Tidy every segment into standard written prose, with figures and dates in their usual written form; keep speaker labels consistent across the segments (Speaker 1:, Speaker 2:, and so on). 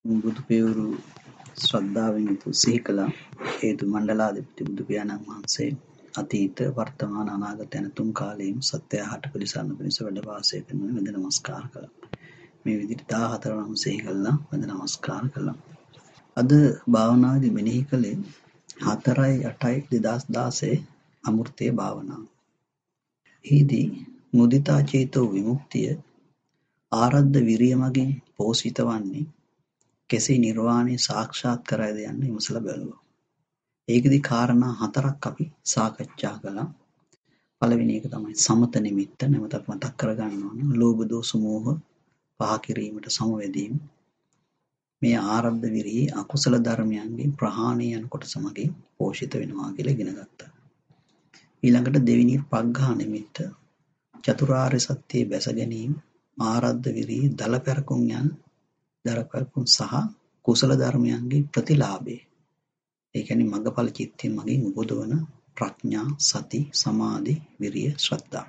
Speaker 1: බුදු පෙවරු ශ්‍රද්ධාවෙන් යුතු සිහි කළ හේතු මණ්ඩලාධිපති බුදු පියාණන් වහන්සේ අතීත වර්තමාන අනාගත යන තුන් කාලයේම සත්‍ය හට පිළිසරණ පිණිස වැඩ වාසය කරන වෙද නමස්කාර කළා. මේ විදිහට 14 වරම සිහි කළා වෙද නමස්කාර කළා. අද භාවනාදී මෙනෙහි කළේ 4/8/2016 අමෘතයේ භාවනාව. එහිදී මුදිතා චේතෝ විමුක්තිය ආරද්ධ විරිය මගින් පෝෂිත වන්නේ කෙසේ නිර්වාණය සාක්ෂාත් කරයිද යන්න විමසලා බැලුවා. ඒකෙදි කාරණා 4ක් අපි සාකච්ඡා කළා. පළවෙනි එක තමයි සමත නිමිත්ත. නැවතත් මතක් කරගන්න ඕන. ලෝභ දෝෂ මෝහ පහ කිරීමට සමවැදීම. මේ ආරද්ධ විරියේ අකුසල ධර්මයන්ගේ ප්‍රහාණය යන කොටස මගින් පෝෂිත වෙනවා කියලා ඉගෙන ගත්තා. ඊළඟට දෙවෙනි පග්ඝා නිමිත්ත. චතුරාර්ය සත්‍යයේ බැස ගැනීම ආරද්ධ විරියේ දලපැරකුම් සහ කුසල ධර්මයන්ගේ ප්‍රතිලාභය. ඒ කියන්නේ මග්ගඵල චිත්තයෙන් මගින් උපදවන ප්‍රඥා, සති, සමාධි, විරිය, ශ්‍රද්ධා.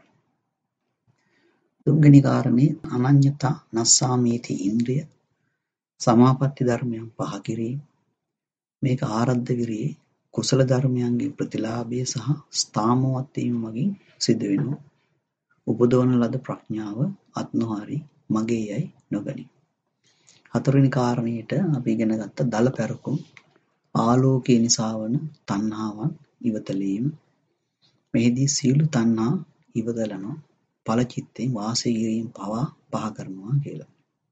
Speaker 1: තුන්වෙනි කාරණේ අනඤ්‍යතා නස්සාමීති ඉන්ද්‍රිය සමාපatti ධර්මයන් පහ කිරීම. මේක ආරද්ධ විරියේ කුසල ධර්මයන්ගේ ප්‍රතිලාභය සහ ස්ථාමවත් වීම මගින් සිදු වෙනවා. උපදවන ලද ප්‍රඥාව අත්නොහරි මගේ යයි නොගනි. හතරවෙනි කාරණේට අපි ඉගෙන ගත්ත දලපැරකුම් ආලෝකයේ නිසා වන තණ්හාවන් ඉවතලීම. මෙහිදී සීළු තණ්හා ඉවදලනවා ඵල චිත්තෙන් වාසය කිරීම පවා පහ කරනවා කියලා.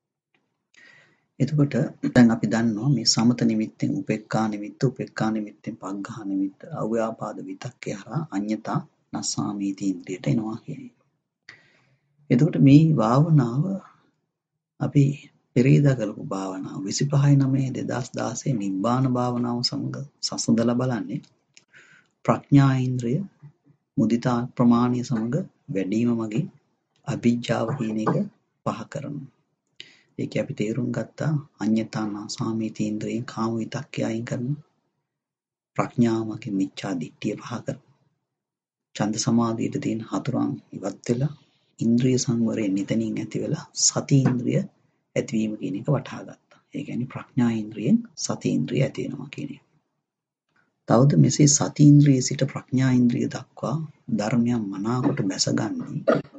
Speaker 1: එතකොට දැන් අපි දන්නවා මේ සමත නිමිත්තෙන් උපේක්ඛා නිමිත්තෙන් පග්ඝා නිමිත්ත අව්‍යාපාද විතක්කේ හරහා අඤ්ඤතා නස්සාමීති ඉන්ද්‍රියට එනවා කියන එක. එතකොට මේ භාවනාව අපි පෙරේදා කරපු භාවනාව 25/9/2016 නිබ්බාන භාවනාව සමග සසඳලා බලන්නේ ප්‍රඥා ඉන්ද්‍රිය මුදිතා ප්‍රමාණය සමග වැඩිම මගින් අභිජ්ජාව කියන එක පහ කරනවා. ඒක අපි තේරුම් ගත්තා අඤ්ඤතාන සාමීති ඉන්ද්‍රියෙන් කාම විතක්කය අයින් කරනවා. ප්‍රඥාවකින් මිච්ඡා දිට්ඨිය පහ කරනවා. ඡන්ද සමාධියට තියෙන හතුරන් ඉවත් වෙලා ඉන්ද්‍රිය සංවරයෙන් නිතනින් ඇති වෙලා සති ඉන්ද්‍රිය ඇතිවීම කියන එක වටහා ගත්තා. ඒ කියන්නේ ප්‍රඥා ඉන්ද්‍රියෙන් සති ඉන්ද්‍රිය ඇති වෙනවා කියන එක. තවද මෙසේ සති ඉන්ද්‍රිය සිට ප්‍රඥා ඉන්ද්‍රිය දක්වා ධර්මයන් මනාකොට බැසගන්නේ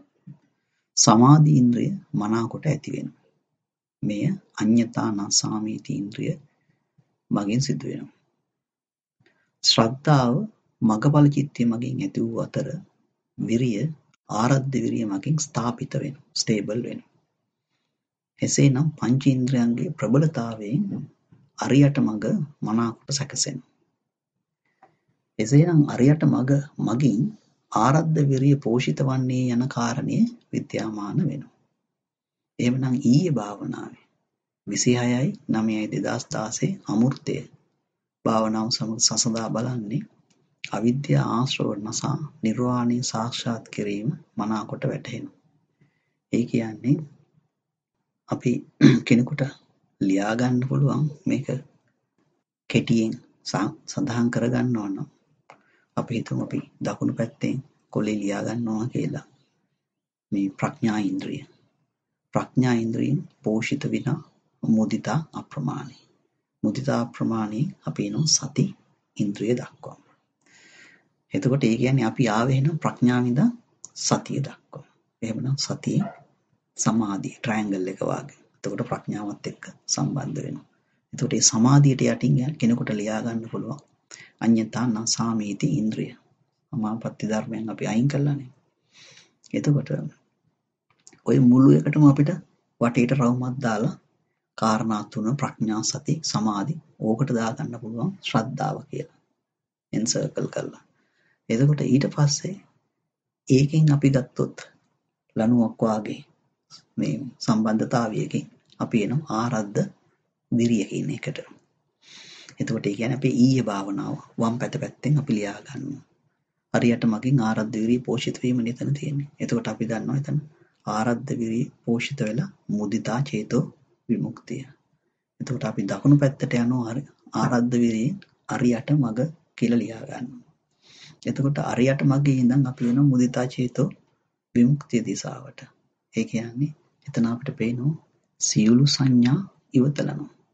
Speaker 1: සමාධි ඉන්ද්‍රිය මනාකොට ඇති වෙනවා. මෙය අඤ්ඤතාන සාමීති ඉන්ද්‍රිය මගින් සිදු වෙනවා. ශ්‍රද්ධාව මග්ගඵල චිත්තය මගින් ඇති වූ අතර විරිය ආරද්ධ විරිය මගින් ස්ථාපිත වෙනවා. ස්ටේබල් වෙනවා. එසේනම් පංචේන්ද්‍රයන්ගේ ප්‍රබලතාවයෙන් අරියට මඟ මනාකොට සැකසෙනවා. එසේනම් අරියට මඟ මගින් ආරද්ධ විරිය පෝෂිත වන්නේ යන කාරණය විද්‍යාමාන වෙනවා. එහෙමනම් ඊයේ භාවනාවේ 26/9/2016 අමෘතය භාවනාව සමග සසඳා බලන්නේ අවිද්‍යා ආශ්‍රව නසා නිර්වාණය සාක්ෂාත් කිරීම මනාකොට වැටහෙනවා. ඒ කියන්නේ අපි කෙනෙකුට ලියා ගන්න පුළුවන් මේක කෙටියෙන් සඳහන් කරගන්න ඕන. අපි හිතමු අපි දකුණු පැත්තෙන් කොලේ ලියා ගන්නවා කියලා. මේ ප්‍රඥා ඉන්ද්‍රියෙන් පෝෂිත වෙන මුදිතා අප්‍රමාණයි. මුදිතා අප්‍රමාණී අපි එනවා සති ඉන්ද්‍රිය දක්වා. එතකොට ඒ කියන්නේ අපි ආවේ නම් ප්‍රඥාවින්ද සතිය දක්වා. එහෙමනම් සතිය සමාධිය ට්‍රයැන්ගල් එක වගේ. එතකොට ප්‍රඥාවත් එක්ක සම්බන්ධ වෙනවා. එතකොට මේ සමාධියට යටින් කෙනෙකුට ලියා ගන්න පුළුවන් අඤ්ඤතාන සාමීති ඉන්ද්‍රිය. සමාපatti ධර්මයන් අපි අයින් කළානේ. එතකොට ওই මුළු එකටම අපිට වටේට රවුමක් දාලා කාරණා තුන ප්‍රඥා සති සමාධි ඕකට දා ගන්න පුළුවන් ශ්‍රද්ධාව කියලා. එන්සර්කල් කරලා. එතකොට ඊට පස්සේ ඒකෙන් අපි ගත්තොත් ලණුවක් වාගේ මේ සම්බන්ධතාවයකින් අපි එනවා ආරද්ධ විරිය කියන එකට. එතකොට ඒ කියන්නේ අපේ ඊයේ භාවනාව වම් පැත්තෙන් අපි ලියා ගන්නවා. හරියට මගින් ආරද්ධ විරිය පෝෂිත වීම නිතන තියෙන්නේ. එතකොට අපි දන්නවා එතන ආරද්ධ විරිය පෝෂිත වෙලා මුදිතා චේතෝ විමුක්තිය. එතකොට අපි දකුණු පැත්තට යනවා ආරද්ධ විරියෙන් අරියට මග කියලා ලියා ගන්නවා. එතකොට අරියට මගේ ඉඳන් අපි වෙන මුදිතා චේතෝ විමුක්තිය දිශාවට. ඒ කියන්නේ එතන අපිට පේනවා සියලු සංඥා ඉවතලනවා.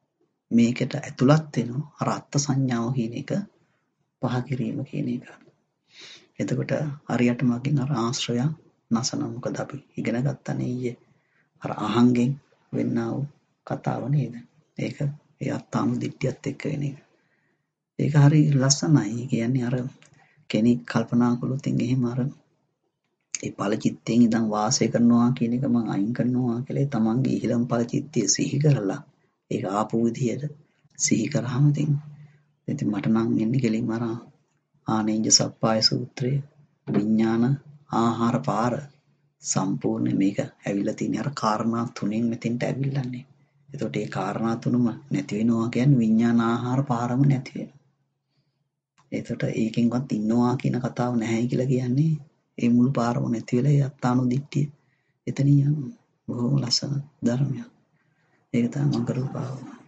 Speaker 1: මේකට ඇතුළත් වෙනවා අර අත්ත් සංඥාව කියන එක පහ කිරීම කියන එක. එතකොට හරියට මගෙන් අර ආශ්‍රය නැසන මොකද අපි ඉගෙන ගත්තනේ ඊයේ අර අහංගෙන් වෙන්නා වූ කතාව නේද? ඒක ඒ අත්තානුදිට්ඨියත් එක්ක වෙන එක. ඒක හරි ලස්සනයි. කියන්නේ අර කෙනෙක් කල්පනා කළොත් එහෙම අර ඒ ඵල චිත්තයෙන් ඉඳන් වාසය කරනවා කියන එක මම අයින් කරනවා කියලා තමන්ගේ ඉහළම ඵල චිත්තය සිහි කරලා ඒක ආපු විදියට සිහි කරාම ඉතින් මට නම් එන්නේ කෙලින්ම අර ආනෙන්ජ සප්පාය සූත්‍රයේ විඥාන ආහාර පාර සම්පූර්ණ මේක ඇවිල්ලා තියෙන අර කාරණා තුනෙන් මෙතෙන්ට ඇවිල්ලානේ. එතකොට ඒ කාරණා තුනම නැති වෙනවා කියන්නේ විඥාන ආහාර පාරම නැති වෙනවා. එතකොට ඒකෙන්වත් ඉන්නවා කියන කතාව නැහැ කියලා කියන්නේ ඒ මුළු පාරම නැති වෙලා ඒ අත්තානුදිට්ඨිය එතනින් යනවා. බොහොම ලස්සන ධර්මයක්. ඒක තමයි මම කරපු පාඩම.